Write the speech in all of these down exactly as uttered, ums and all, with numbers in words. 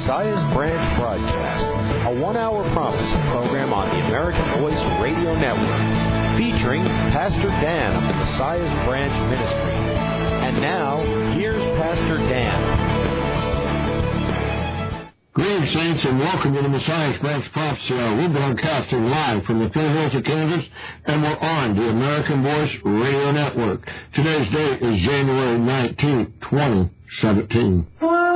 Messiah's Branch broadcast, a one-hour prophecy program on the American Voice Radio Network, featuring Pastor Dan of the Messiah's Branch Ministry. And now, here's Pastor Dan. Greetings, saints, and welcome to the Messiah's Branch Prophecy Hour. We're broadcasting live from the Twin Hills of Kansas, and we're on the American Voice Radio Network. Today's date is January nineteenth, twenty seventeen.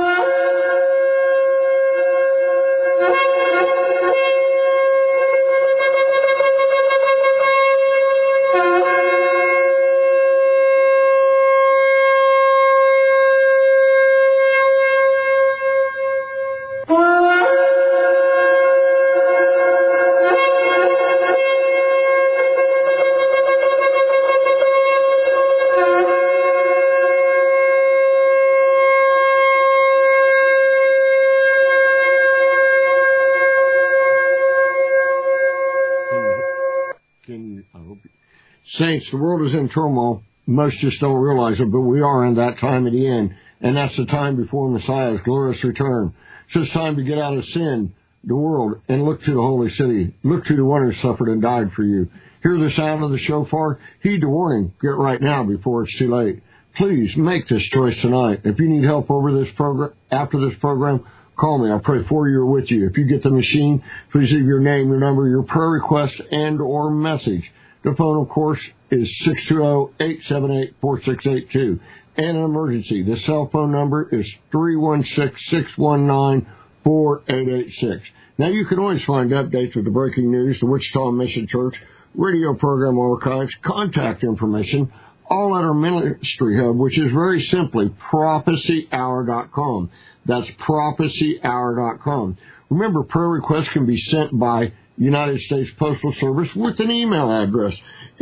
Saints, the world is in turmoil. Most just don't realize it, but we are in that time at the end, and that's the time before Messiah's glorious return. So it's time to get out of sin, the world, and look to the holy city. Look to the one who suffered and died for you. Hear the sound of the shofar. Heed the warning. Get right now before it's too late. Please make this choice tonight. If you need help over this program, after this program, call me. I'll pray for you or with you. If you get the machine, please leave your name, your number, your prayer request, and or message. The phone, of course, is six two zero, eight seven eight, four six eight two. And an emergency. The cell phone number is three one six, six one nine, four eight eight six. Now, you can always find updates with the breaking news, the Wichita Mission Church, radio program archives, contact information, all at our ministry hub, which is very simply prophecy hour dot com. That's prophecy hour dot com. Remember, prayer requests can be sent by United States Postal Service with an email address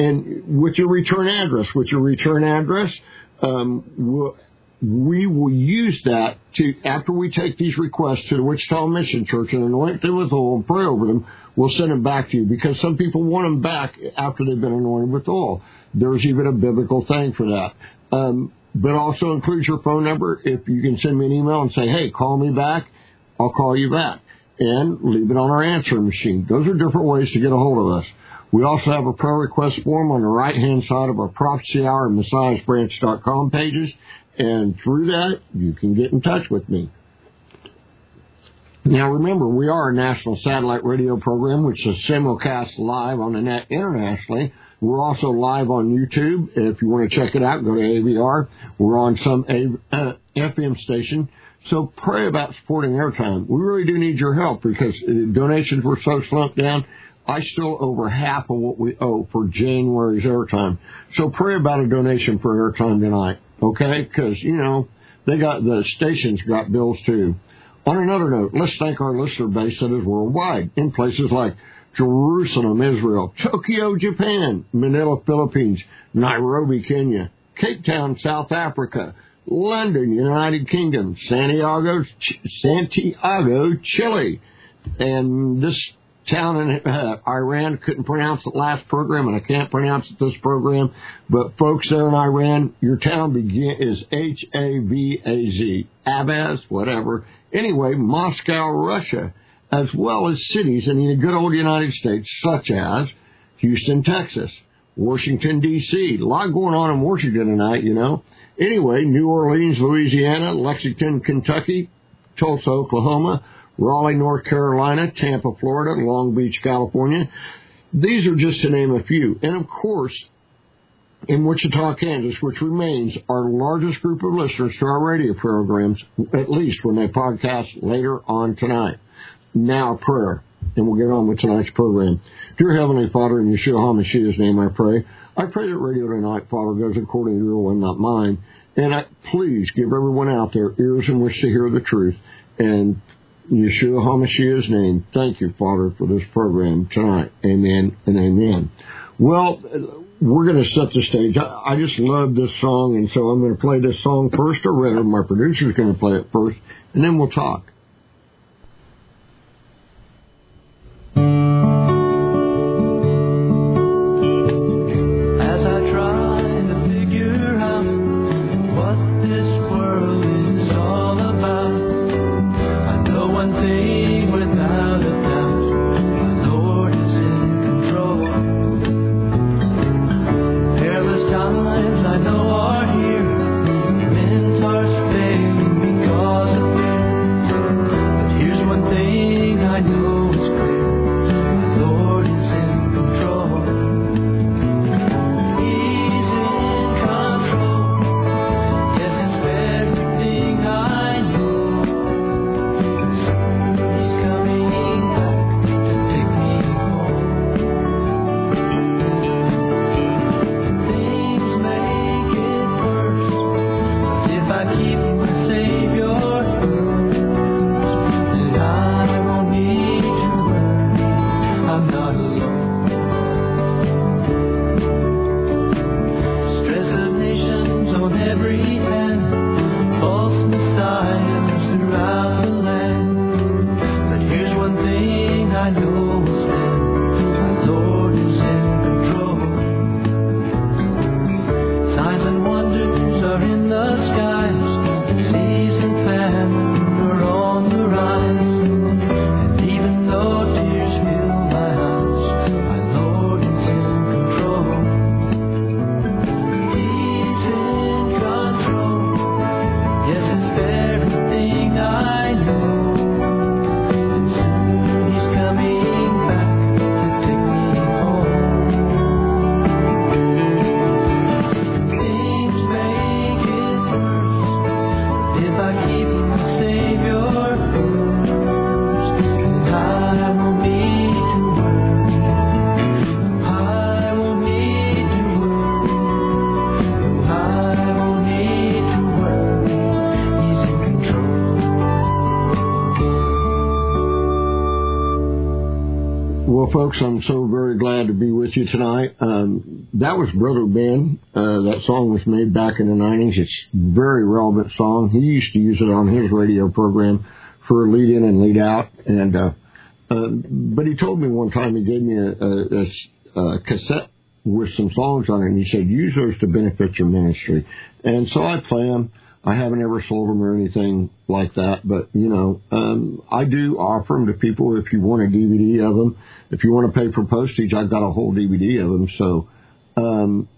and with your return address. With your return address, um, we'll, we will use that to, after we take these requests to the Wichita Mission Church and anoint them with oil and pray over them, we'll send them back to you because some people want them back after they've been anointed with oil. There's even a biblical thing for that. Um, but also includes your phone number. If you can send me an email and say, hey, call me back, I'll call you back. And leave it on our answering machine. Those are different ways to get a hold of us. We also have a prayer request form on the right-hand side of our Prophecy Hour and Messiahs Branch dot com pages, and through that, you can get in touch with me. Now, remember, we are a national satellite radio program, which is simulcast live on the net internationally. We're also live on YouTube. If you want to check it out, go to A V R. We're on some A- uh, F M station. So pray about supporting airtime. We really do need your help because donations were so slumped down. I still over half of what we owe for January's airtime. So pray about a donation for airtime tonight, okay? Because, you know, they got the stations got bills too. On another note, let's thank our listener base that is worldwide in places like Jerusalem, Israel, Tokyo, Japan, Manila, Philippines, Nairobi, Kenya, Cape Town, South Africa, London, United Kingdom, Santiago, Santiago, Chile, and this town in uh, Iran. Couldn't pronounce it last program, and I can't pronounce it this program. But folks there in Iran, your town begin is H A V A Z, Abaz, whatever. Anyway, Moscow, Russia, as well as cities in the good old United States, such as Houston, Texas, Washington, D C A lot going on in Washington tonight, you know. Anyway, New Orleans, Louisiana, Lexington, Kentucky, Tulsa, Oklahoma, Raleigh, North Carolina, Tampa, Florida, Long Beach, California. These are just to name a few. And, of course, in Wichita, Kansas, which remains our largest group of listeners to our radio programs, at least when they podcast later on tonight. Now, prayer, and we'll get on with tonight's program. Dear Heavenly Father, in Yeshua HaMashiach's name I pray. I pray that radio tonight, Father, goes according to your will and not mine. And I, please give everyone out there ears in which to hear the truth. And in Yeshua HaMashiach's name, thank you, Father, for this program tonight. Amen and amen. Well, we're going to set the stage. I, I just love this song, and so I'm going to play this song first, or rather, my producer's going to play it first, and then we'll talk. What this world is all about, I know I I know will stand. My Lord is in control. Signs and wonders are in the skies. Seas and famine are on the rise. And even though tears fill my eyes, my Lord is in control. He's in control. Yes, it's everything I know. And soon He's coming back to take me home. Things may get worse if I keep my Savior first. And I won't need to worry. I won't need to worry. No, I won't need to worry. He's in control. Well, folks, I'm so very glad to be with you tonight. Um, that was Brother Ben. Uh, that song was made back in the nineties. It's a very relevant song. He used to use it on his radio program for lead in and lead out. And uh, uh, but he told me one time, he gave me a, a, a s- a cassette with some songs on it, and he said, use those to benefit your ministry. And so I play them. I haven't ever sold them or anything like that, but, you know, um, I do offer them to people if you want a D V D of them. If you want to pay for postage, I've got a whole D V D of them. So, um,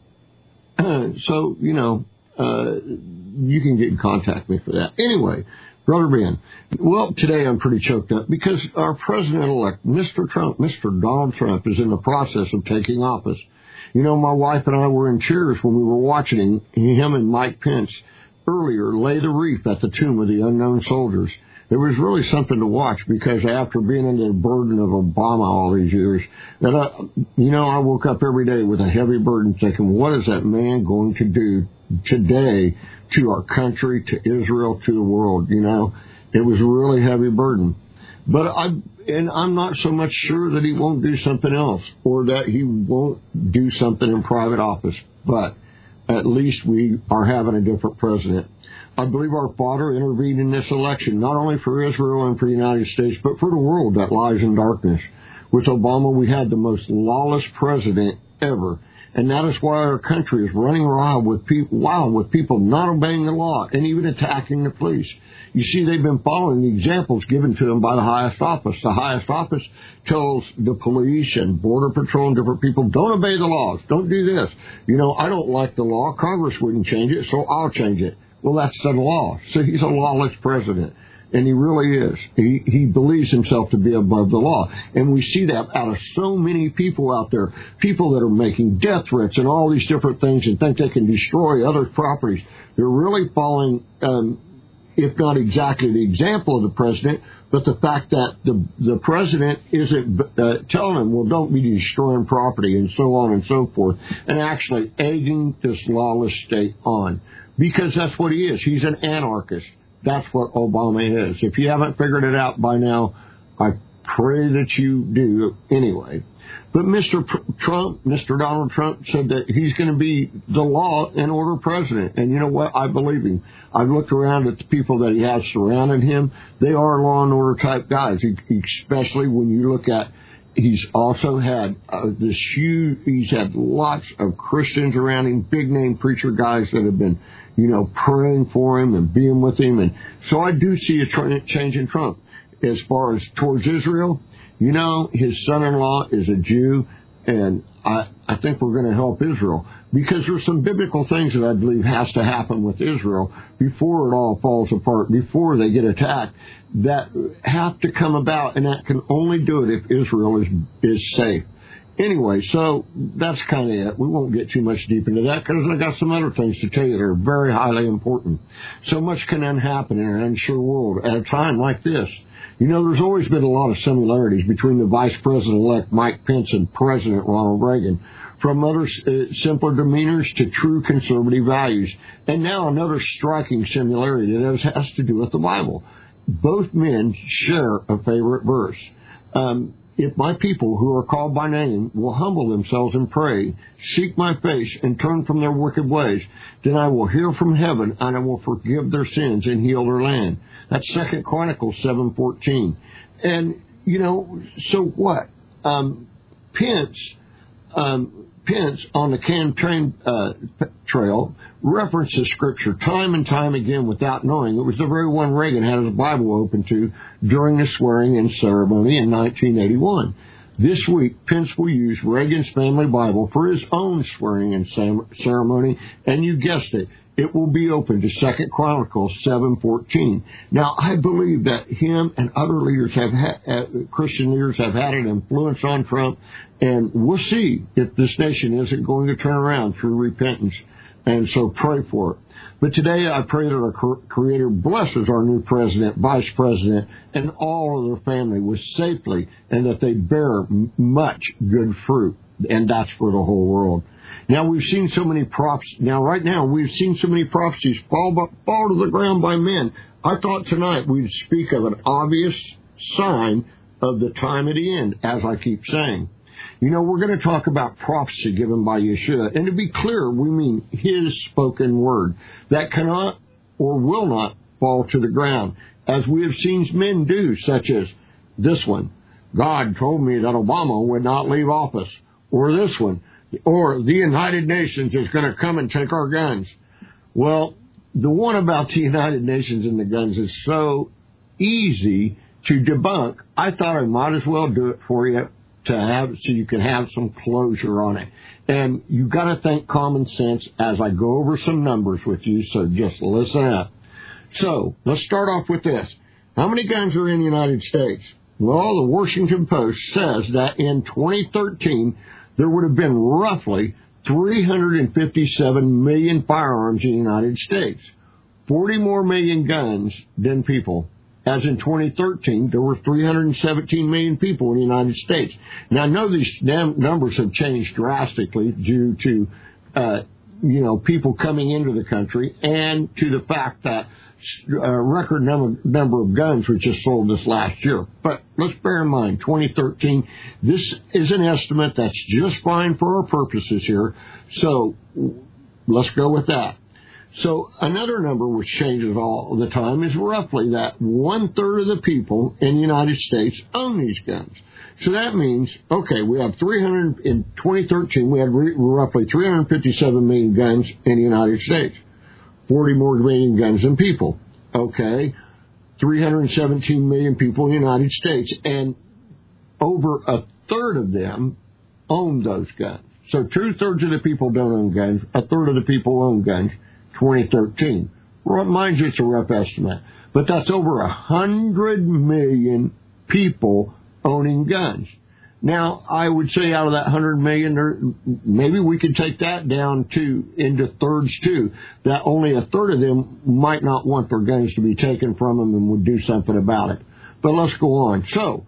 so you know, uh, you can get in contact with me for that. Anyway, Brother Ben, well, today I'm pretty choked up because our president-elect, Mister Trump, Mister Donald Trump, is in the process of taking office. You know, my wife and I were in tears when we were watching him, him and Mike Pence earlier lay the wreath at the tomb of the unknown soldiers. It was really something to watch because after being under the burden of Obama all these years, that I, you know, I woke up every day with a heavy burden thinking, what is that man going to do today to our country, to Israel, to the world? You know, it was a really heavy burden. But I, and I'm not so much sure that he won't do something else or that he won't do something in private office, but at least we are having a different president. I believe our Father intervened in this election, not only for Israel and for the United States, but for the world that lies in darkness. With Obama, we had the most lawless president ever. And that is why our country is running wild with people, wild with people not obeying the law and even attacking the police. You see, they've been following the examples given to them by the highest office. The highest office tells the police and Border Patrol and different people, don't obey the laws. Don't do this. You know, I don't like the law. Congress wouldn't change it, so I'll change it. Well, that's the law. So he's a lawless president. And he really is. He he believes himself to be above the law. And we see that out of so many people out there, people that are making death threats and all these different things and think they can destroy other properties. They're really following, um, if not exactly the example of the president, but the fact that the the president isn't uh, telling them, well, don't be destroying property and so on and so forth, and actually egging this lawless state on. Because that's what he is. He's an anarchist. That's what Obama is. If you haven't figured it out by now, I pray that you do anyway. But Mister Pr- Trump, Mister Donald Trump, said that he's going to be the law and order president. And you know what? I believe him. I've looked around at the people that he has surrounding him. They are law and order type guys, especially when you look at he's also had uh, this huge, he's had lots of Christians around him, big name preacher guys that have been, you know, praying for him and being with him. And so I do see a tra- change in Trump. As far as towards Israel, you know, his son-in-law is a Jew, and I, I think we're going to help Israel because there's some biblical things that I believe has to happen with Israel before it all falls apart, before they get attacked, that have to come about, and that can only do it if Israel is is safe. Anyway, so that's kind of it. We won't get too much deep into that because I got some other things to tell you that are very highly important. So much can then happen in an unsure world at a time like this. You know, there's always been a lot of similarities between the Vice President-elect Mike Pence and President Ronald Reagan, from other uh, simpler demeanors to true conservative values. And now another striking similarity that has to do with the Bible. Both men share a favorite verse. Um, if my people who are called by name will humble themselves and pray, seek my face, and turn from their wicked ways, then I will hear from heaven, and I will forgive their sins and heal their land. That's Second Chronicles seven fourteen. And you know, so what? Um, Pence, um, Pence on the campaign uh, trail references Scripture time and time again without knowing. It was the very one Reagan had his Bible open to during the swearing-in ceremony in nineteen eighty-one. This week, Pence will use Reagan's family Bible for his own swearing-in ceremony, and you guessed it, it will be open to Second Chronicles seven fourteen. Now, I believe that him and other leaders have ha- uh, Christian leaders have had an influence on Trump, and we'll see if this nation isn't going to turn around through repentance. And so pray for it. But today I pray that our Creator blesses our new president, vice president, and all of their family with safely, and that they bear much good fruit. And that's for the whole world. Now we've seen so many prophecies. Now right now we've seen so many prophecies fall, fall to the ground by men. I thought tonight we'd speak of an obvious sign of the time at the end, as I keep saying. You know, we're going to talk about prophecy given by Yeshua. And to be clear, we mean his spoken word that cannot or will not fall to the ground, as we have seen men do, such as this one. God told me that Obama would not leave office. Or this one. Or the United Nations is going to come and take our guns. Well, the one about the United Nations and the guns is so easy to debunk. I thought I might as well do it for you, to have so you can have some closure on it. And you've got to think common sense as I go over some numbers with you, so just listen up. So, let's start off with this. How many guns are in the United States? Well, the Washington Post says that in twenty thirteen, there would have been roughly three hundred fifty-seven million firearms in the United States, forty more million guns than people. As in twenty thirteen, there were three hundred seventeen million people in the United States. Now, I know these numbers have changed drastically due to, uh, you know, people coming into the country and to the fact that a record number, number of guns were just sold this last year. But let's bear in mind, twenty thirteen, this is an estimate that's just fine for our purposes here. So let's go with that. So another number which changes all the time is roughly that one-third of the people in the United States own these guns. So that means, okay, we have three hundred, in twenty thirteen, we had re- roughly three hundred fifty-seven million guns in the United States, forty more million guns than people. Okay, three hundred seventeen million people in the United States, and over a third of them own those guns. So two-thirds of the people don't own guns, a third of the people own guns. twenty thirteen. Well, mind you, it's a rough estimate, but that's over a hundred million people owning guns. Now, I would say out of that hundred million, there, maybe we could take that down to into thirds too. That only a third of them might not want their guns to be taken from them and would do something about it. But let's go on. So,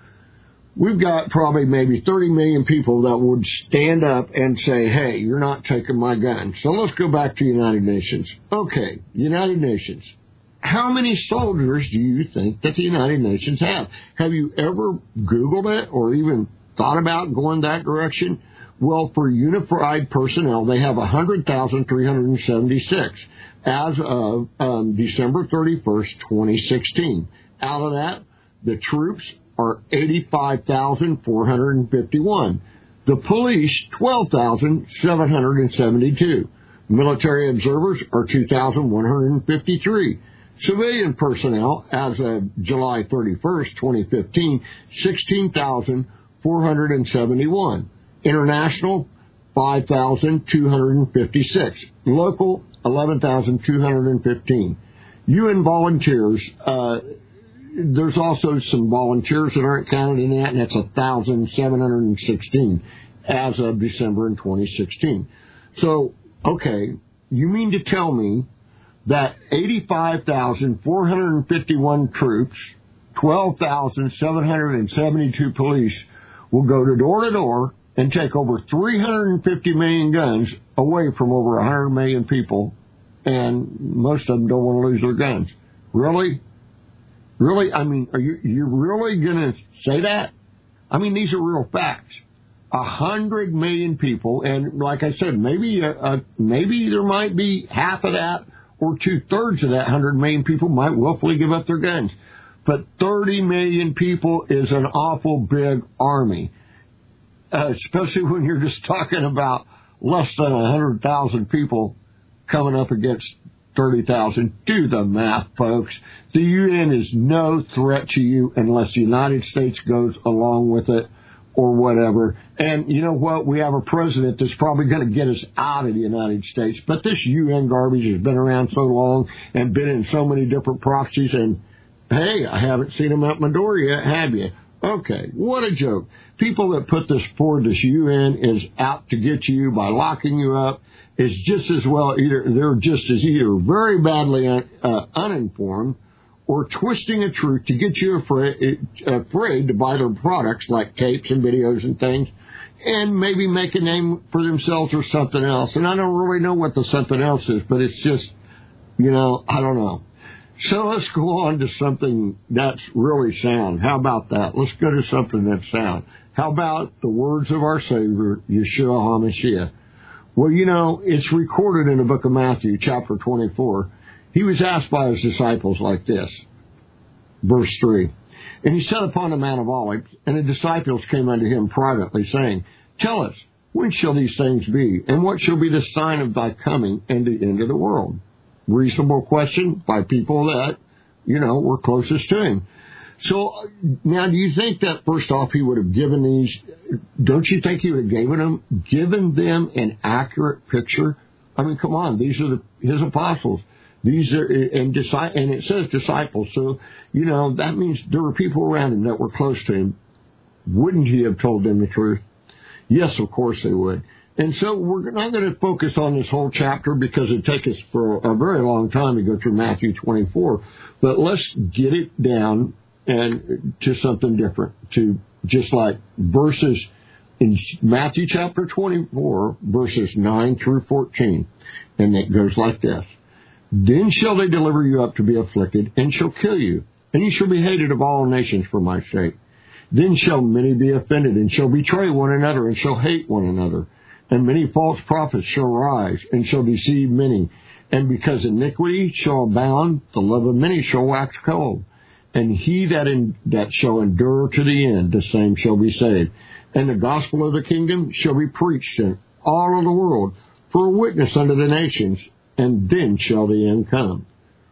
we've got probably maybe thirty million people that would stand up and say, hey, you're not taking my guns. So let's go back to the United Nations. Okay, United Nations. How many soldiers do you think that the United Nations have? Have you ever Googled it or even thought about going that direction? Well, for unified personnel, they have one hundred thousand three hundred seventy-six as of um, December thirty-first, twenty sixteen. Out of that, the troops are eighty-five thousand four hundred fifty-one. The police, twelve thousand seven hundred seventy-two. Military observers are two thousand one hundred fifty-three. Civilian personnel, as of July thirty-first, twenty fifteen, sixteen thousand four hundred seventy-one. International, five thousand two hundred fifty-six. Local, eleven thousand two hundred fifteen. U N volunteers, uh, there's also some volunteers that aren't counted in that, and that's one thousand seven hundred sixteen as of December in twenty sixteen. So, okay, you mean to tell me that eighty-five thousand four hundred fifty-one troops, twelve thousand seven hundred seventy-two police will go to door to door and take over three hundred fifty million guns away from over one hundred million people, and most of them don't want to lose their guns? Really? Really? I mean, are you you really going to say that? I mean, these are real facts. A hundred million people, and like I said, maybe uh, uh, maybe there might be half of that or two thirds of that hundred million people might willfully give up their guns. but thirty million people is an awful big army, uh, especially when you're just talking about less than one hundred thousand people coming up against thirty thousand. Do the math, folks. The U N is no threat to you unless the United States goes along with it or whatever. And you know what? We have a president that's probably going to get us out of the United States. But this U N garbage has been around so long and been in so many different proxies. And, hey, I haven't seen them out my door yet, have you? Okay, what a joke. People that put this forward, this U N is out to get you by locking you up. Is just as well, either they're just as either very badly un, uh, uninformed or twisting a truth to get you afraid, afraid to buy their products like tapes and videos and things, and maybe make a name for themselves or something else. And I don't really know what the something else is, but it's just, you know, I don't know. So let's go on to something that's really sound. How about that? Let's go to something that's sound. How about the words of our Savior, Yeshua HaMashiach? Well, you know, it's recorded in the book of Matthew, chapter twenty-four. He was asked by his disciples like this, verse three. And he sat upon the Mount of Olives, and the disciples came unto him privately, saying, Tell us, when shall these things be? And what shall be the sign of thy coming and the end of the world? Reasonable question by people that, you know, were closest to him. So now, do you think that first off he would have given these? Don't you think he would have given them, given them an accurate picture? I mean, come on, these are the, his apostles. These are and and it says disciples. So you know that means there were people around him that were close to him. Wouldn't he have told them the truth? Yes, of course they would. And so we're not going to focus on this whole chapter because it'd take us for a very long time to go through Matthew twenty-four. But let's get it down and to something different, to just like verses in Matthew chapter twenty-four, verses nine through fourteen. And it goes like this. Then shall they deliver you up to be afflicted, and shall kill you, and you shall be hated of all nations for my sake. Then shall many be offended, and shall betray one another, and shall hate one another. And many false prophets shall rise, and shall deceive many. And because iniquity shall abound, the love of many shall wax cold. And he that in, that shall endure to the end, the same shall be saved. And the gospel of the kingdom shall be preached in all of the world for a witness unto the nations, and then shall the end come.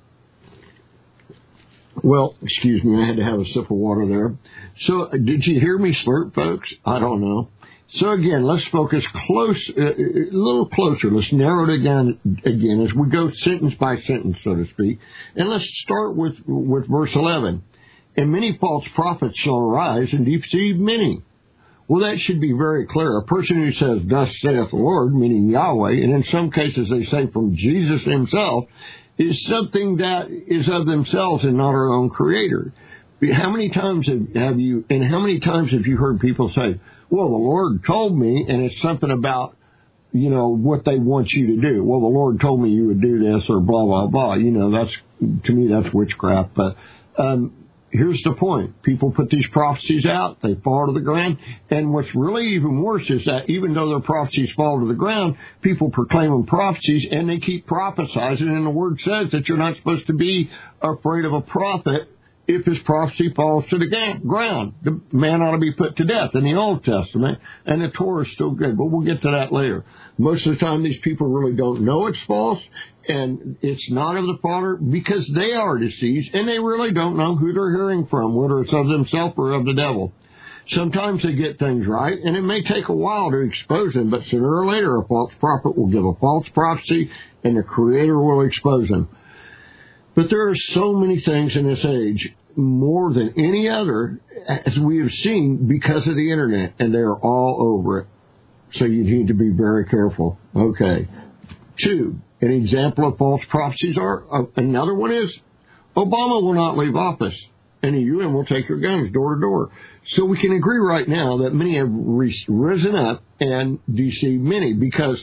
Well, excuse me, I had to have a sip of water there. So, did you hear me slurp, folks? I don't know. So again, let's focus close, uh, a little closer. Let's narrow it down again as we go sentence by sentence, so to speak. And let's start with, with verse eleven. And many false prophets shall arise and deceive many. Well, that should be very clear. A person who says, Thus saith the Lord, meaning Yahweh, and in some cases they say from Jesus himself, is something that is of themselves and not our own creator. How many times have you, and how many times have you heard people say, well, the Lord told me, and it's something about, you know, what they want you to do. Well, the Lord told me you would do this, or blah, blah, blah. You know, that's, to me, that's witchcraft. But um, here's the point. People put these prophecies out, they fall to the ground, and what's really even worse is that even though their prophecies fall to the ground, people proclaim them prophecies, and they keep prophesizing, and the Word says that you're not supposed to be afraid of a prophet if his prophecy falls to the ground. The man ought to be put to death in the Old Testament, and the Torah is still good, but we'll get to that later. Most of the time, these people really don't know it's false, and it's not of the Father, because they are deceived, and they really don't know who they're hearing from, whether it's of themselves or of the devil. Sometimes they get things right, and it may take a while to expose them, but sooner or later, a false prophet will give a false prophecy, and the Creator will expose them. But there are so many things in this age, more than any other, as we have seen, because of the Internet, and they are all over it. So you need to be very careful. Okay. Two, an example of false prophecies are, uh, another one is, Obama will not leave office, and the U N will take your guns door to door. So we can agree right now that many have risen up and deceived many, because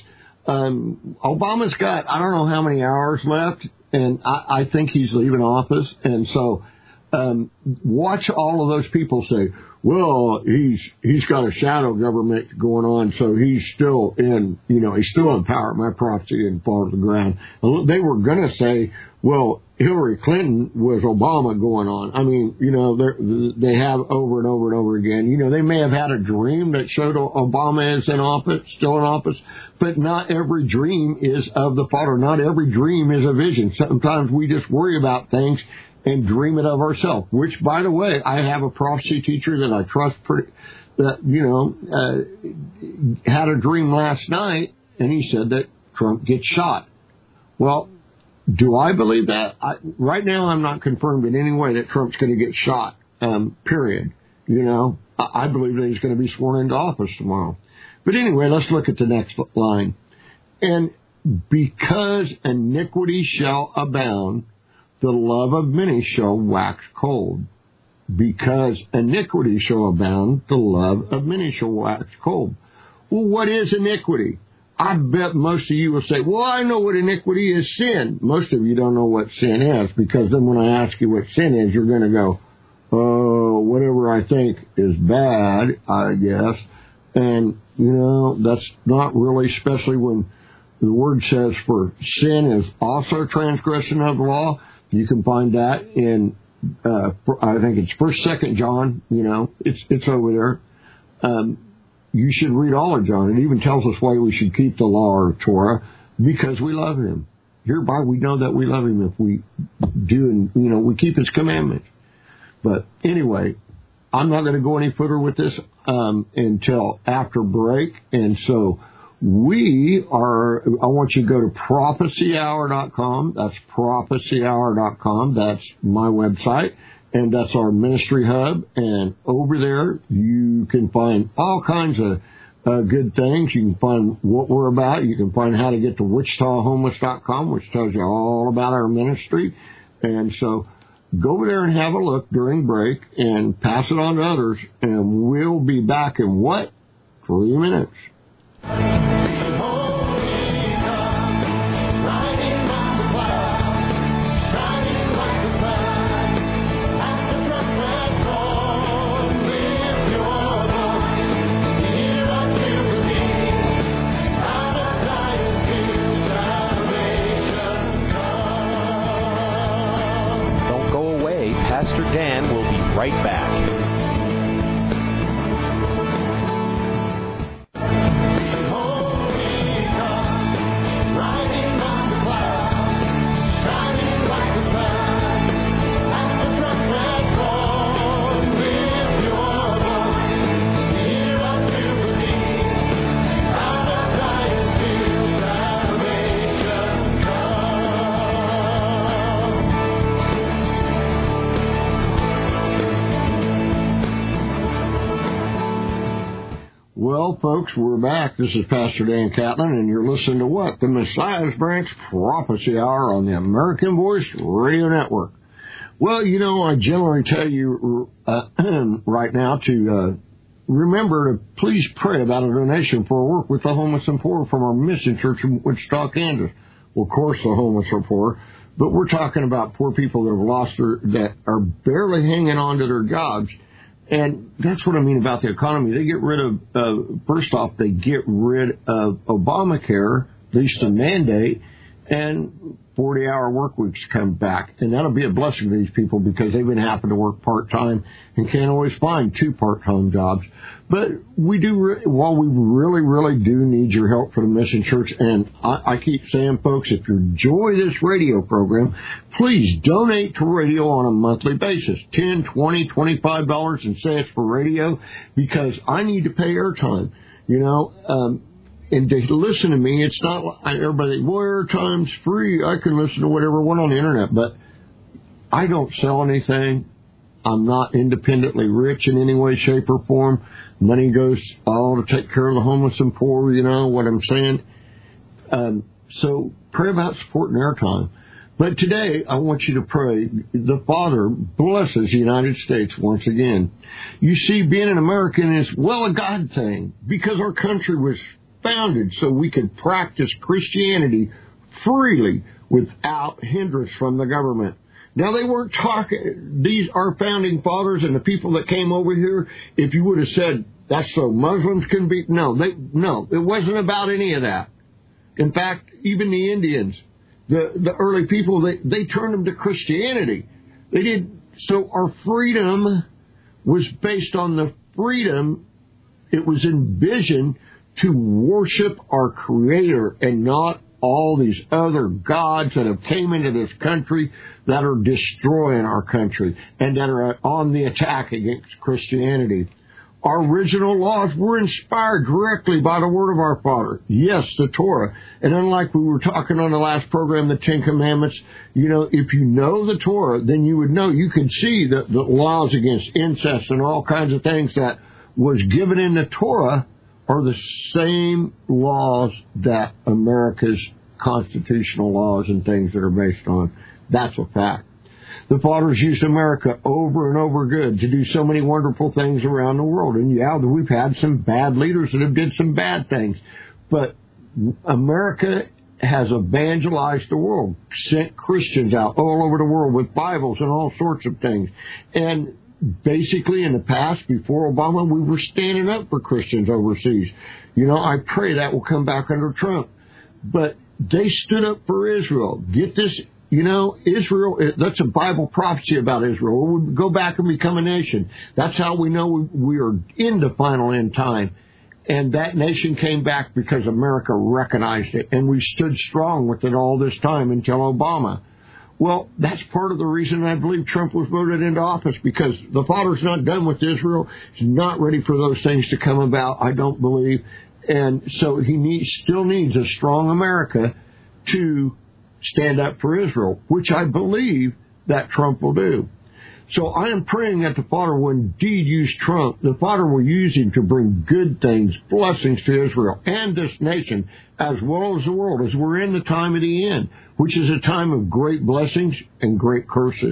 um, Obama's got, I don't know how many hours left, and I, I think he's leaving office. And so um, watch all of those people say, well, he's he's got a shadow government going on, so he's still in, you know, he's still in power. My prophecy didn't fall to the ground. They were going to say, well, Hillary Clinton was Obama going on. I mean, you know, they have over and over and over again. You know, they may have had a dream that showed Obama is in office, still in office, but not every dream is of the Father. Not every dream is a vision. Sometimes we just worry about things and dream it of ourselves, which, by the way, I have a prophecy teacher that I trust pretty, that, you know, uh, had a dream last night, and he said that Trump gets shot. Well, do I believe that? I, right now, I'm not confirmed in any way that Trump's going to get shot, um, period. You know, I, I believe that he's going to be sworn into office tomorrow. But anyway, let's look at the next line. And because iniquity shall abound, the love of many shall wax cold. Because iniquity shall abound, the love of many shall wax cold. Well, what is iniquity? I bet most of you will say, well, I know what iniquity is, sin. Most of you don't know what sin is, because then when I ask you what sin is, you're going to go, oh, whatever I think is bad, I guess. And, you know, that's not really, especially when the word says for sin is also transgression of the law. You can find that in, uh, I think it's First, Second John. You know, it's it's over there. Um, you should read all of John. It even tells us why we should keep the law or Torah, because we love Him. Hereby we know that we love Him if we do, and you know, we keep His commandments. But anyway, I'm not going to go any further with this um, until after break, and so. We are, I want you to go to prophecy hour dot com. That's prophecy hour dot com. That's my website. And that's our ministry hub. And over there, you can find all kinds of uh, good things. You can find what we're about. You can find how to get to wichita homeless dot com, which tells you all about our ministry. And so go over there and have a look during break and pass it on to others. And we'll be back in what? Three minutes. Don't go away. Pastor Dan will be right back. Well, folks, we're back. This is Pastor Dan Catlin, and you're listening to what? The Messiah's Branch Prophecy Hour on the American Voice Radio Network. Well, you know, I generally tell you uh, right now to uh, remember to please pray about a donation for work with the homeless and poor from our mission church in Wichita, Kansas. Well, of course, the homeless are poor, but we're talking about poor people that have lost their, that are barely hanging on to their jobs. And that's what I mean about the economy. They get rid of, uh, first off, they get rid of Obamacare, at least a mandate, and forty-hour work weeks come back. And that'll be a blessing to these people because they've been having to work part-time and can't always find two part-time jobs. But we do, re- while we really, really do need your help for the Mission Church, and I, I keep saying, folks, if you enjoy this radio program, please donate to radio on a monthly basis, ten dollars, twenty dollars, twenty-five dollars and cents for radio, because I need to pay airtime, you know, um, and to listen to me, it's not like everybody, well, airtime's free. I can listen to whatever I want on the internet, but I don't sell anything. I'm not independently rich in any way, shape, or form. Money goes all to take care of the homeless and poor, you know what I'm saying? Um, so pray about supporting airtime. But today, I want you to pray, the Father blesses the United States once again. You see, being an American is, well, a God thing, because our country was founded so we could practice Christianity freely without hindrance from the government. Now, they weren't talking, these are founding fathers and the people that came over here, if you would have said, that's so Muslims can be, no, they, no, it wasn't about any of that. In fact, even the Indians, the, the early people, they, they turned them to Christianity. They did. So our freedom was based on the freedom. It was envisioned to worship our Creator and not all these other gods that have came into this country that are destroying our country and that are on the attack against Christianity. Our original laws were inspired directly by the word of our Father. Yes, the Torah. And unlike we were talking on the last program, the Ten Commandments, you know, if you know the Torah, then you would know, you could see the, the laws against incest and all kinds of things that was given in the Torah are the same laws that America's constitutional laws and things that are based on. That's a fact. The fathers used America over and over good to do so many wonderful things around the world. And yeah, we've had some bad leaders that have did some bad things. But America has evangelized the world, sent Christians out all over the world with Bibles and all sorts of things. And basically, in the past, before Obama, we were standing up for Christians overseas. You know, I pray that will come back under Trump. But they stood up for Israel. Get this, you know, Israel, that's a Bible prophecy about Israel. We would go back and become a nation. That's how we know we, we are in the final end time. And that nation came back because America recognized it. And we stood strong with it all this time until Obama. Well, that's part of the reason I believe Trump was voted into office, because the Father's not done with Israel. He's not ready for those things to come about, I don't believe. And so he needs, still needs a strong America to stand up for Israel, which I believe that Trump will do. So I am praying that the Father will indeed use Trump. The Father will use him to bring good things, blessings to Israel and this nation, as well as the world, as we're in the time of the end, which is a time of great blessings and great curses.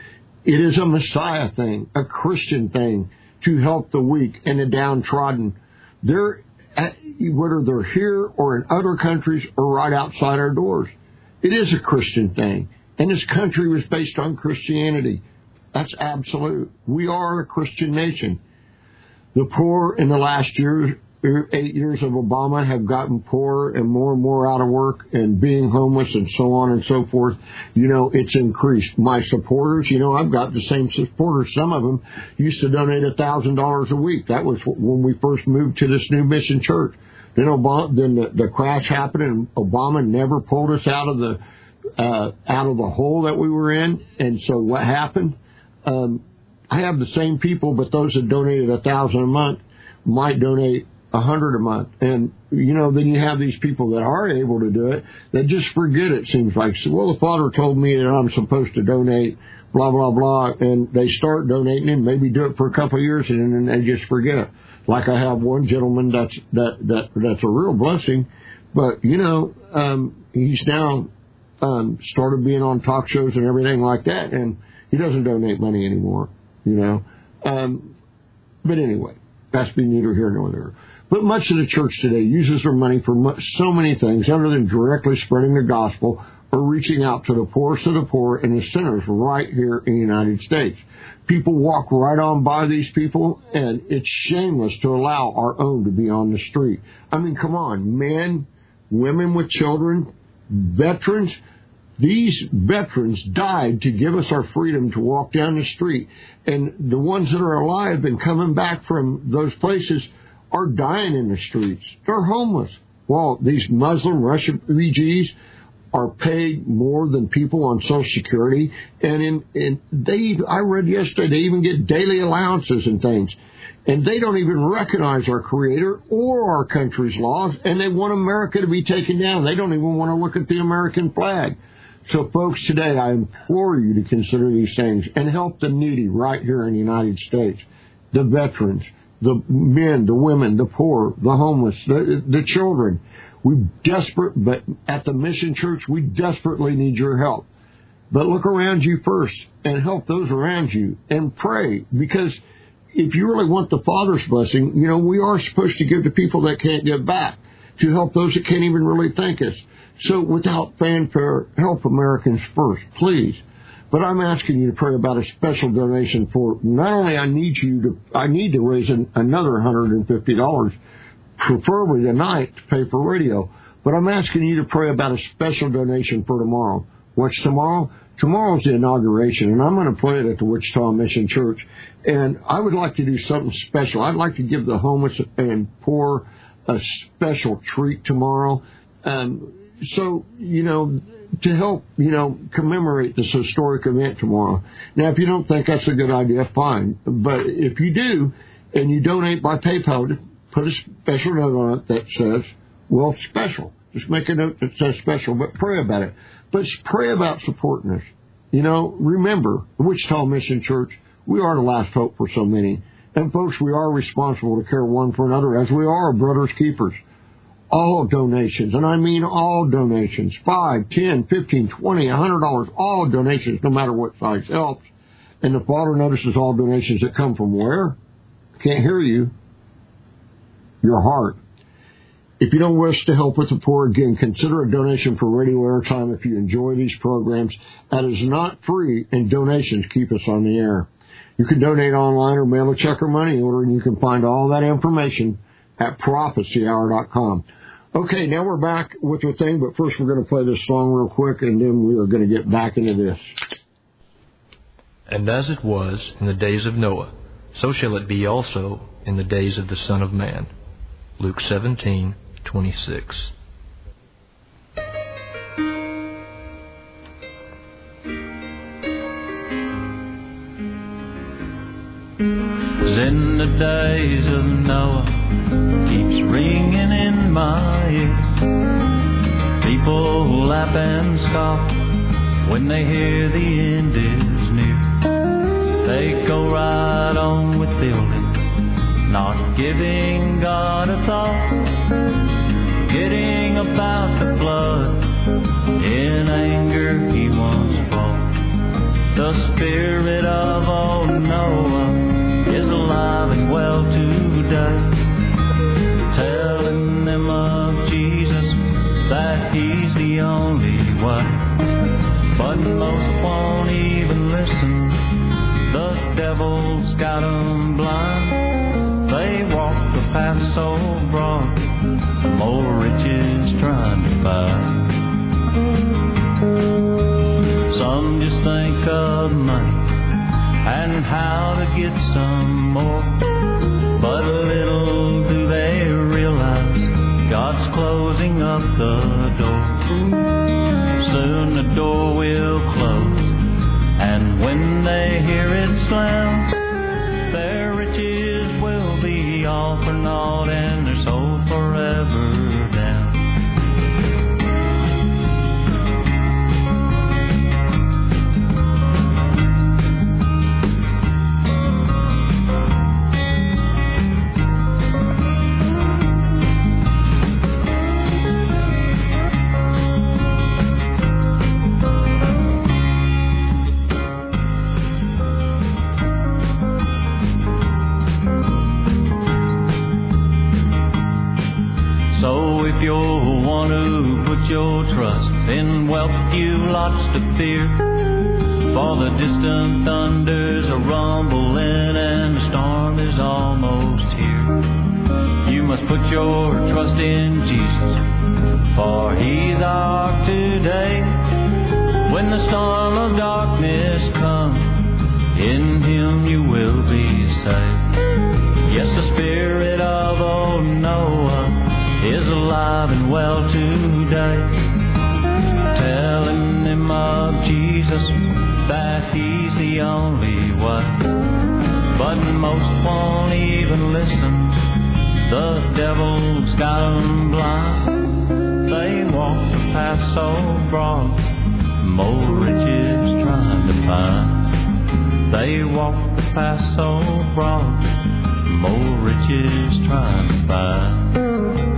It is a Messiah thing, a Christian thing, to help the weak and the downtrodden. They're, whether they're here or in other countries or right outside our doors. It is a Christian thing. And this country was based on Christianity. That's absolute. We are a Christian nation. The poor in the last year, eight years of Obama have gotten poorer and more and more out of work and being homeless and so on and so forth. You know, it's increased. My supporters, you know, I've got the same supporters. Some of them used to donate one thousand dollars a week. That was when we first moved to this new mission church. Then Obama, then the, the crash happened and Obama never pulled us out of the, uh, out of the hole that we were in. And so what happened? Um, I have the same people, but those that donated a thousand a month might donate a hundred a month. And, you know, then you have these people that are able to do it that just forget it, seems like. So, well, the Father told me that I'm supposed to donate, blah, blah, blah. And they start donating and maybe do it for a couple of years and then they just forget it. Like I have one gentleman that's, that, that, that's a real blessing. But, you know, um, he's now, um, started being on talk shows and everything like that. And he doesn't donate money anymore, you know. Um, but anyway, that's neither here nor there. But much of the church today uses their money for much, so many things other than directly spreading the gospel or reaching out to the poorest of the poor and the sinners right here in the United States. People walk right on by these people, and it's shameless to allow our own to be on the street. I mean, come on, men, women with children, veterans. These veterans died to give us our freedom to walk down the street. And the ones that are alive and coming back from those places are dying in the streets. They're homeless. Well, these Muslim refugees are paid more than people on Social Security. And in, in they, I read yesterday, they even get daily allowances and things. And they don't even recognize our Creator or our country's laws. And they want America to be taken down. They don't even want to look at the American flag. So, folks, today I implore you to consider these things and help the needy right here in the United States. The veterans, the men, the women, the poor, the homeless, the, the children. We desperate, but at the Mission Church, we desperately need your help. But look around you first and help those around you and pray, because if you really want the Father's blessing, you know, we are supposed to give to people that can't give back, to help those that can't even really thank us. So without fanfare, help Americans first, please. But I'm asking you to pray about a special donation for, not only I need you to, I need to raise an, another one hundred fifty dollars, preferably tonight, to pay for radio. But I'm asking you to pray about a special donation for tomorrow. What's tomorrow? Tomorrow's the inauguration, and I'm going to play it at the Wichita Mission Church. And I would like to do something special. I'd like to give the homeless and poor a special treat tomorrow. Um, so, you know, to help, you know, commemorate this historic event tomorrow. Now, if you don't think that's a good idea, fine. But if you do, and you donate by PayPal, put a special note on it that says, well, special. Just make a note that says special, but pray about it. But pray about supporting us. You know, remember, the Wichita Mission Church, we are the last hope for so many. And, folks, we are responsible to care one for another, as we are brothers keepers. All donations, and I mean all donations, five, ten, fifteen, twenty, one hundred dollars, all donations, no matter what size, helps. And the Father notices all donations that come from where? Can't hear you. Your heart. If you don't wish to help with the poor, again, consider a donation for radio airtime if you enjoy these programs. That is not free, and donations keep us on the air. You can donate online or mail a check or money order, and you can find all that information at prophecy hour dot com. Okay, now we're back with the thing, but first we're going to play this song real quick, and then we are going to get back into this. And as it was in the days of Noah, so shall it be also in the days of the Son of Man. Luke seventeen twenty-six. As in the days of Noah, keeps ringing in my ear. People laugh and scoff when they hear the end is near. They go right on with building, not giving God a thought. Forgetting about the blood, in anger he once fought. The spirit of old Noah is alive and well today, telling them of Jesus, that he's the only way. But most won't even listen, the devil's got them blind. They walk the path so broad, more riches trying to buy. Some just think of money and how to get some more, but little do they realize God's closing up the door. Soon the door will close, and when they hear it slam, their riches will be all for naught, and their soul forever down. Your trust in wealth, you lots to fear, for the distant thunders are rumbling and the storm is almost here. You must put your trust in Jesus, for he's our ark today. When the storm of darkness comes, in him you will be saved. Yes, the spirit of old Noah is alive and well today, telling them of Jesus, that he's the only way. But most won't even listen, the devil's got them blind. They walk the path so broad, more riches trying to find. They walk the path so broad, more riches trying to find.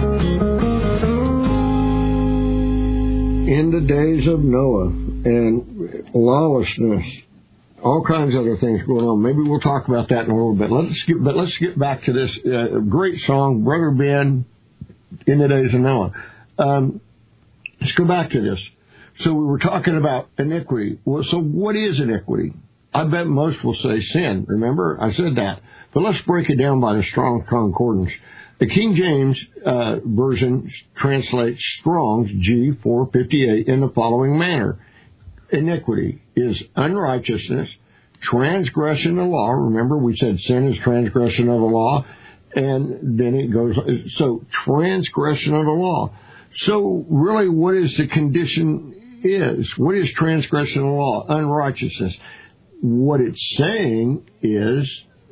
In the days of Noah and lawlessness, all kinds of other things going on. Maybe we'll talk about that in a little bit. Let's get, but let's get back to this uh, great song, Brother Ben, In the Days of Noah. Um, let's go back to this. So we were talking about iniquity. Well, so what is iniquity? I bet most will say sin. Remember, I said that. But let's break it down by the Strong's Concordance. The King James uh, Version translates Strong's G four fifty-eight in the following manner. Iniquity is unrighteousness, transgression of the law. Remember, we said sin is transgression of the law. And then it goes, so transgression of the law. So really what is the condition is? What is transgression of the law? Unrighteousness. What it's saying is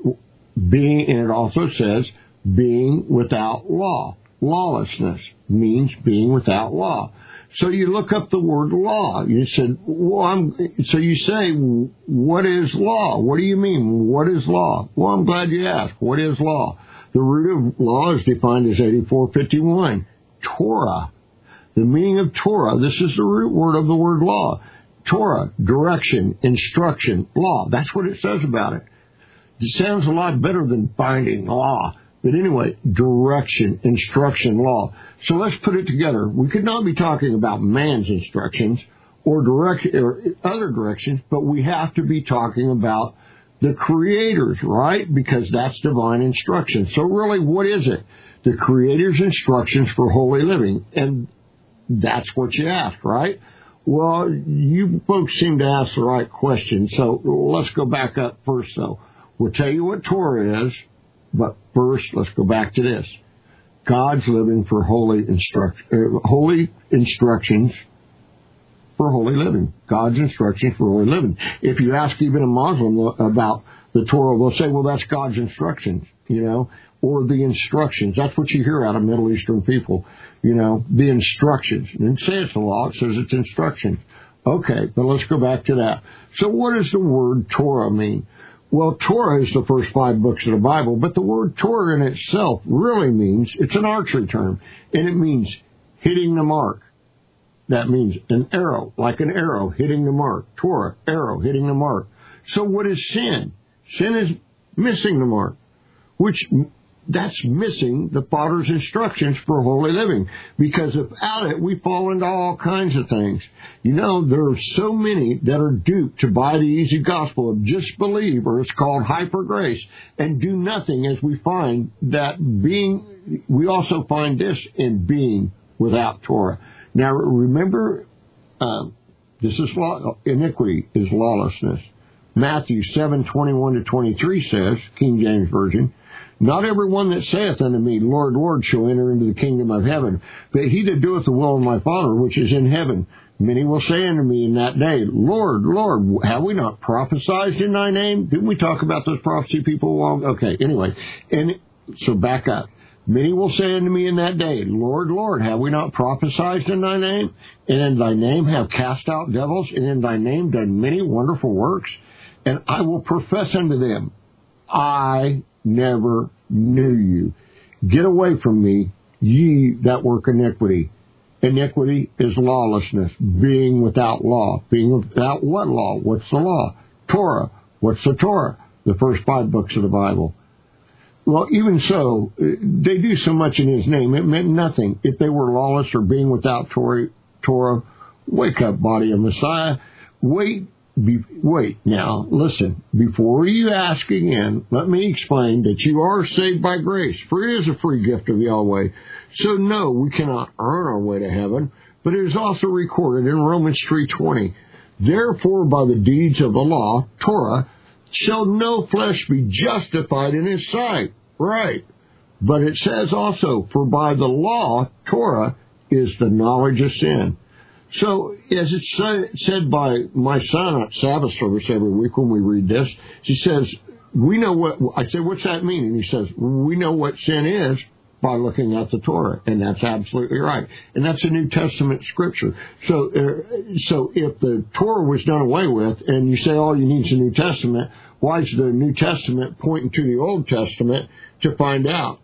being, and it also says being without law. Lawlessness means being without law. So you look up the word law. You said, well, I'm, so you say, what is law? What do you mean? What is law? Well, I'm glad you asked. What is law? The root of law is defined as eighty-four fifty-one, Torah. The meaning of Torah, this is the root word of the word law. Torah, direction, instruction, law. That's what it says about it. It sounds a lot better than finding law. But anyway, direction, instruction, law. So let's put it together. We could not be talking about man's instructions or direct or other directions, but we have to be talking about the Creator's, right? Because that's divine instruction. So really, what is it? The Creator's instructions for holy living. And that's what you asked, right? Well, you folks seem to ask the right question. So let's go back up first, though. We'll tell you what Torah is, but first, let's go back to this. God's living for holy, instruct, uh, holy instructions for holy living. God's instructions for holy living. If you ask even a Muslim about the Torah, they'll say, well, that's God's instructions, you know, or the instructions. That's what you hear out of Middle Eastern people, you know, the instructions. It didn't say it's the law, it says it's instructions. Okay, but let's go back to that. So what does the word Torah mean? Well, Torah is the first five books of the Bible, but the word Torah in itself really means, it's an archery term, and it means hitting the mark. That means an arrow, like an arrow hitting the mark. Torah, arrow hitting the mark. So what is sin? Sin is missing the mark, which that's missing the Father's instructions for holy living. Because without it, we fall into all kinds of things. You know, there are so many that are duped to buy the easy gospel of just believe, or it's called hyper grace, and do nothing, as we find that being, we also find this in being without Torah. Now, remember, uh, this is law, iniquity is lawlessness. Matthew seven twenty-one to twenty-three says, King James Version, not every one that saith unto me, Lord, Lord, shall enter into the kingdom of heaven, but he that doeth the will of my Father which is in heaven. Many will say unto me in that day, Lord, Lord, have we not prophesied in thy name? Didn't we talk about those prophecy people long? Okay, anyway, and so back up. Many will say unto me in that day, Lord, Lord, have we not prophesied in thy name? And in thy name have cast out devils, and in thy name done many wonderful works? And I will profess unto them, I never knew you. Get away from me, ye that work iniquity. Iniquity is lawlessness, being without law. Being without what law? What's the law? Torah. What's the Torah? The first five books of the Bible. Well, even so, they do so much in his name, it meant nothing. If they were lawless or being without Torah, Torah, wake up, body of Messiah. Wait, be, wait. Now, listen, before you ask again, let me explain that you are saved by grace, for it is a free gift of Yahweh. So no, we cannot earn our way to heaven, but it is also recorded in Romans three twenty. Therefore, by the deeds of the law, Torah, shall no flesh be justified in his sight. Right. But it says also, for by the law, Torah, is the knowledge of sin. So, as it's said by my son at Sabbath service every week when we read this, he says, we know what, I say, what's that mean? And he says, we know what sin is by looking at the Torah. And that's absolutely right. And that's a New Testament scripture. So, uh, so if the Torah was done away with, and you say all you need is a New Testament, why is the New Testament pointing to the Old Testament to find out?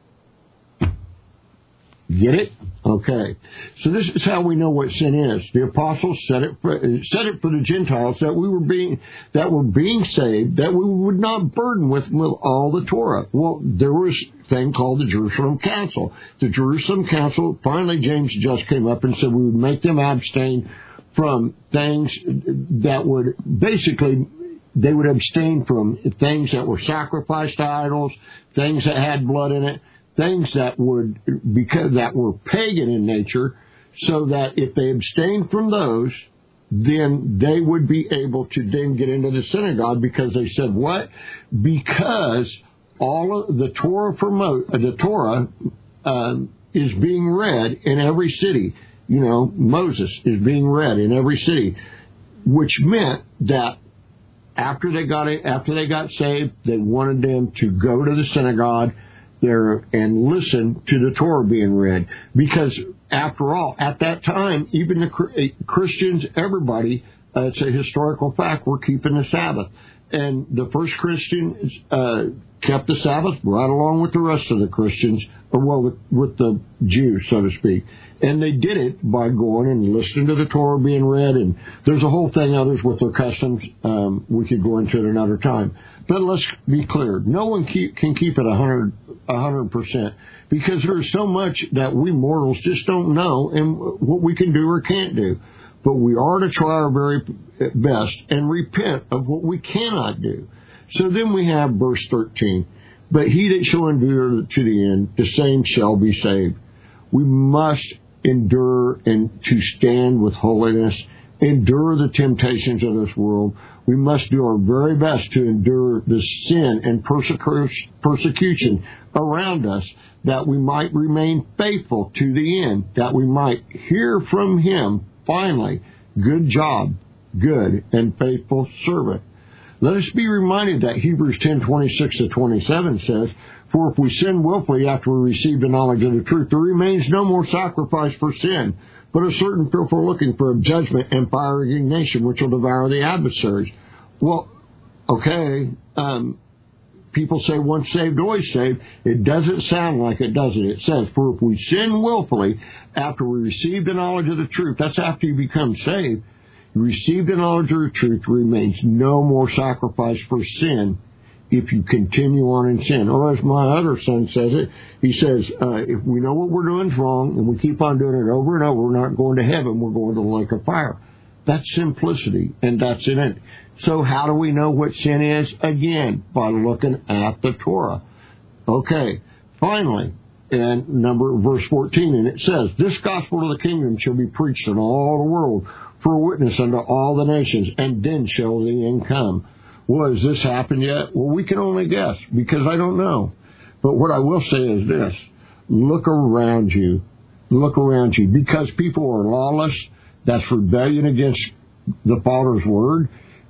Get it? Okay. So this is how we know what sin is. The apostles said it for, said it for the Gentiles, that we were being that were being saved, that we would not burden with, with all the Torah. Well, there was a thing called the Jerusalem Council. The Jerusalem Council, finally James just came up and said we would make them abstain from things that would basically, they would abstain from things that were sacrificed to idols, things that had blood in it, things that would, because that were pagan in nature, so that if they abstained from those, then they would be able to then get into the synagogue, because they said what? Because all of the Torah promote, uh, the Torah uh, is being read in every city. You know, Moses is being read in every city, which meant that after they got it, after they got saved, they wanted them to go to the synagogue there and listen to the Torah being read, because after all, at that time, even the Christians, everybody, uh, it's a historical fact, were keeping the Sabbath. And the first Christians uh, kept the Sabbath right along with the rest of the Christians, or well, with, with the Jews, so to speak. And they did it by going and listening to the Torah being read. And there's a whole thing, others with their customs. Um, we could go into it another time. But let's be clear. No one keep, can keep it one hundred, one hundred percent, because there's so much that we mortals just don't know and what we can do or can't do. But we are to try our very best and repent of what we cannot do. So then we have verse thirteen. But he that shall endure to the end, the same shall be saved. We must endure and to stand with holiness, endure the temptations of this world. We must do our very best to endure the sin and persecution around us, that we might remain faithful to the end, that we might hear from him finally, good job, good and faithful servant. Let us be reminded that Hebrews ten twenty-six to twenty-seven says, for if we sin willfully after we receive the knowledge of the truth, there remains no more sacrifice for sin, but a certain fearful looking for a judgment and fiery indignation which will devour the adversaries. Well, okay, um, people say once saved, always saved. It doesn't sound like it, does it? It says, for if we sin willfully after we receive the knowledge of the truth, that's after you become saved, you receive the knowledge of the truth, remains no more sacrifice for sin if you continue on in sin. Or as my other son says it, he says, uh, if we know what we're doing is wrong and we keep on doing it over and over, we're not going to heaven, we're going to the lake of fire. That's simplicity, and that's in it. So how do we know what sin is? Again, by looking at the Torah. Okay, finally, and number verse fourteen, and it says, this gospel of the kingdom shall be preached in all the world for a witness unto all the nations, and then shall the end come. Well, has this happened yet? Well, we can only guess, because I don't know. But what I will say is this. Look around you. Look around you. Because people are lawless, that's rebellion against the Father's word,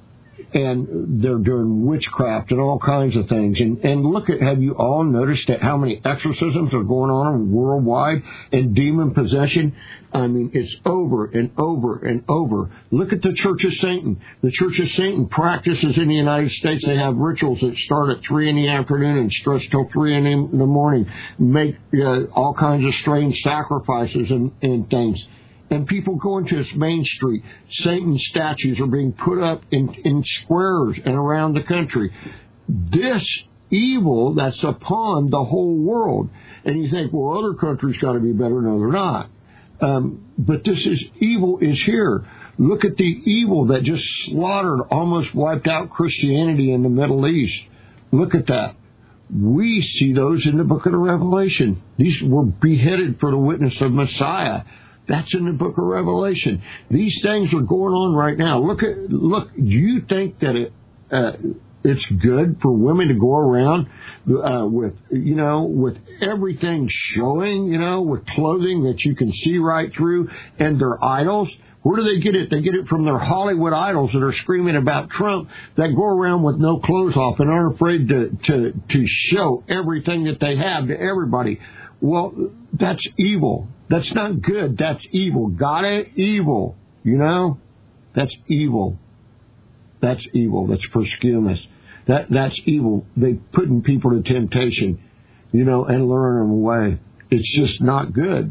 and they're doing witchcraft and all kinds of things. And, and look at, have you all noticed that how many exorcisms are going on worldwide and demon possession? I mean, it's over and over and over. Look at the Church of Satan. The Church of Satan practices in the United States. They have rituals that start at three in the afternoon and stretch till three in the morning, make uh, all kinds of strange sacrifices and, and things. And people go into this main street. Satan statues are being put up in, in squares and around the country. This evil that's upon the whole world. And you think, well, other countries got to be better. No, they're not. Um, but this is evil is here. Look at the evil that just slaughtered, almost wiped out Christianity in the Middle East. Look at that. We see those in the book of the Revelation. These were beheaded for the witness of Messiah. That's in the book of Revelation. These things are going on right now. Look at, look, do you think that it, uh, it's good for women to go around, uh, with, you know, with everything showing, you know, with clothing that you can see right through, and their idols? Where do they get it? They get it from their Hollywood idols that are screaming about Trump, that go around with no clothes off and aren't afraid to, to, to show everything that they have to everybody. Well, that's evil. That's not good. That's evil. Got it? Evil. You know? That's evil. That's evil. That's persecution. That, that's evil. They putting people to temptation, you know, and luring them away. It's just not good.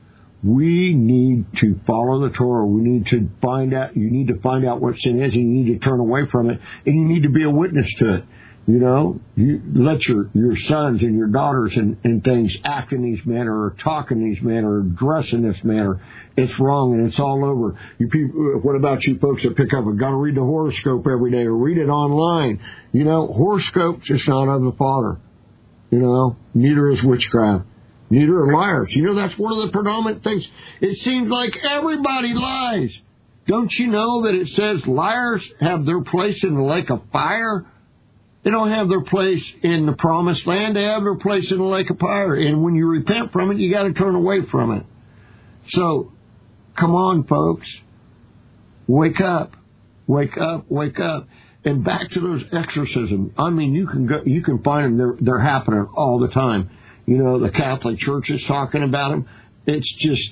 We need to follow the Torah. We need to find out, you need to find out what sin is, and you need to turn away from it, and you need to be a witness to it. You know, you let your, your sons and your daughters and, and things act in these manner, or talk in these manner, or dress in this manner. It's wrong, and it's all over. You people, what about you folks that pick up and got to read the horoscope every day or read it online? You know, horoscope is not of the Father. You know, neither is witchcraft. Neither are liars. You know, that's one of the predominant things. It seems like everybody lies. Don't you know that it says liars have their place in the lake of fire? They don't have their place in the promised land. They have their place in the lake of fire. And when you repent from it, you got to turn away from it. So, come on, folks. Wake up. Wake up. Wake up. And back to those exorcisms. I mean, you can go, you can find them. They're, they're happening all the time. You know, the Catholic Church is talking about them. It's just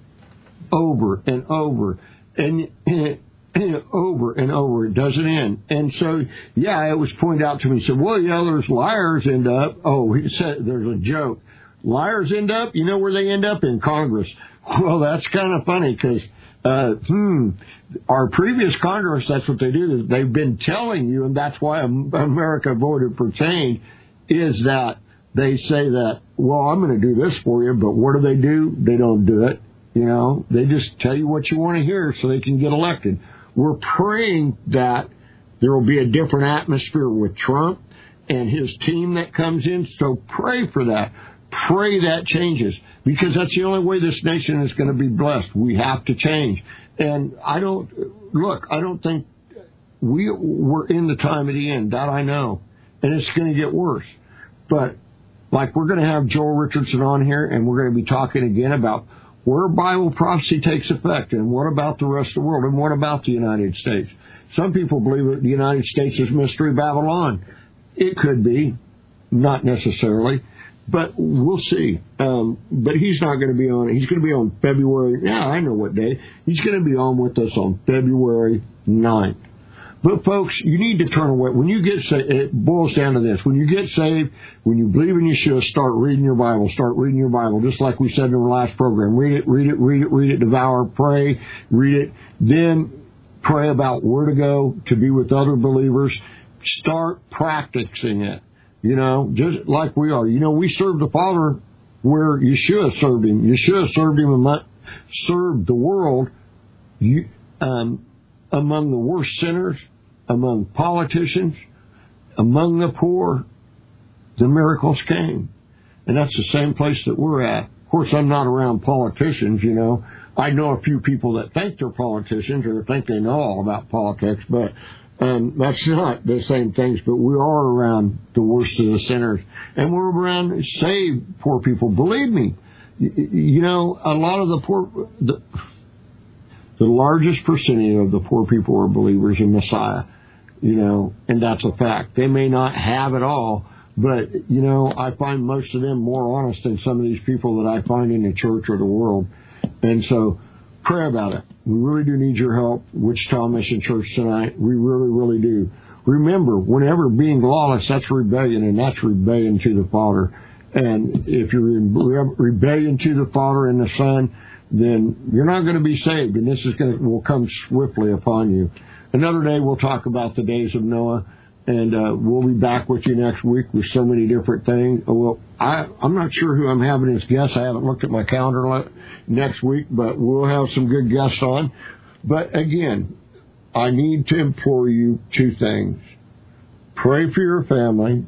over and over and, and, and over and over. It doesn't end. And so, yeah, it was pointed out to me. He said, well, you know, there's liars end up. Oh, he said there's a joke. Liars end up, you know where they end up? In Congress. Well, that's kind of funny because, uh, hmm, our previous Congress, that's what they do. They've been telling you, and that's why America voted for change, is that they say that, well, I'm going to do this for you, but what do they do? They don't do it. You know, they just tell you what you want to hear so they can get elected. We're praying that there will be a different atmosphere with Trump and his team that comes in. So pray for that. Pray that changes, because that's the only way this nation is going to be blessed. We have to change. And I don't, look, I don't think we, we're in the time of the end. That I know. And it's going to get worse. But like, we're going to have Joel Richardson on here, and we're going to be talking again about where Bible prophecy takes effect, and what about the rest of the world, and what about the United States. Some people believe that the United States is Mystery Babylon. It could be, not necessarily, but we'll see. Um, but he's not going to be on. He's going to be on February. Yeah, I know what day. He's going to be on with us on February ninth. But, folks, you need to turn away. When you get saved, it boils down to this. When you get saved, when you believe in Yeshua, start reading your Bible. Start reading your Bible, just like we said in the last program. Read it, read it, read it, read it, devour, pray, read it. Then pray about where to go to be with other believers. Start practicing it, you know, just like we are. You know, we serve the Father where Yeshua served him. Yeshua served him and served the world you, um, among the worst sinners, among politicians, among the poor. The miracles came. And that's the same place that we're at. Of course, I'm not around politicians, you know. I know a few people that think they're politicians or think they know all about politics, but um, that's not the same things. But we are around the worst of the sinners. And we're around saved poor people. Believe me, you know, a lot of the poor... The, The largest percentage of the poor people are believers in Messiah, you know, and that's a fact. They may not have it all, but, you know, I find most of them more honest than some of these people that I find in the church or the world. And so pray about it. We really do need your help, Wichita Mission Church tonight. We really, really do. Remember, whenever being lawless, that's rebellion, and that's rebellion to the Father. And if you're in rebellion to the Father and the Son, then you're not going to be saved, and this is going to will come swiftly upon you. Another day we'll talk about the days of Noah, and uh, we'll be back with you next week with so many different things. Well, I, I'm not sure who I'm having as guests. I haven't looked at my calendar next week, but we'll have some good guests on. But again, I need to implore you two things. Pray for your family.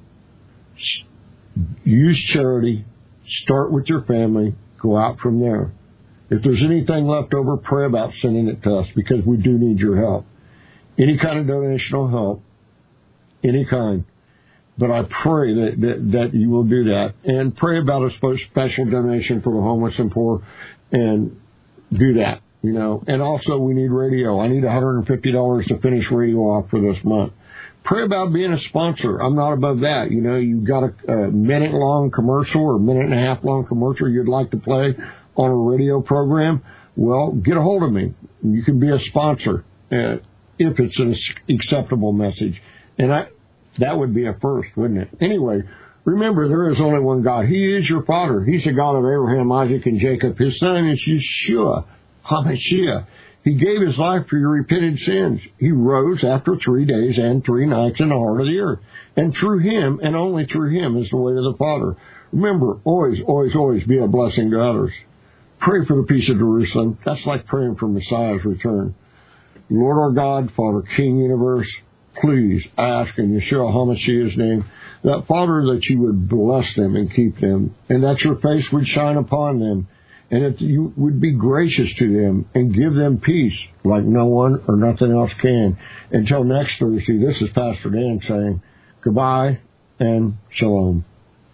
Use charity. Start with your family. Go out from there. If there's anything left over, pray about sending it to us, because we do need your help. Any kind of donation will help. Any kind. But I pray that, that, that you will do that. And pray about a special donation for the homeless and poor, and do that, you know. And also, we need radio. I need one hundred fifty dollars to finish radio off for this month. Pray about being a sponsor. I'm not above that. You know, you've got a, a minute-long commercial or minute and a half-long commercial you'd like to play on a radio program, well, get a hold of me. You can be a sponsor uh, if it's an acceptable message. And I, that would be a first, wouldn't it? Anyway, remember, there is only one God. He is your Father. He's the God of Abraham, Isaac, and Jacob. His son is Yeshua HaMashiach. He gave his life for your repented sins. He rose after three days and three nights in the heart of the earth. And through him, and only through him, is the way to the Father. Remember, always, always, always be a blessing to others. Pray for the peace of Jerusalem. That's like praying for Messiah's return. Lord our God, Father, King, Universe, please ask in Yeshua HaMashiach's name that, Father, that you would bless them and keep them, and that your face would shine upon them, and that you would be gracious to them and give them peace like no one or nothing else can. Until next Thursday, this is Pastor Dan saying goodbye and shalom.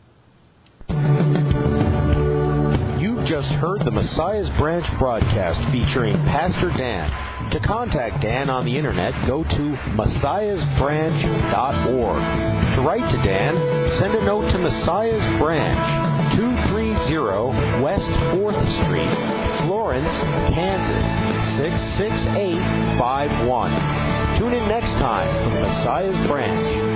You've just heard the Messiah's Branch broadcast featuring Pastor Dan. To contact Dan on the internet, go to messiahs branch dot org. To write to Dan, send a note to Messiah's Branch, two thirty West fourth Street, Florence, Kansas, six six eight five one. Tune in next time for Messiah's Branch.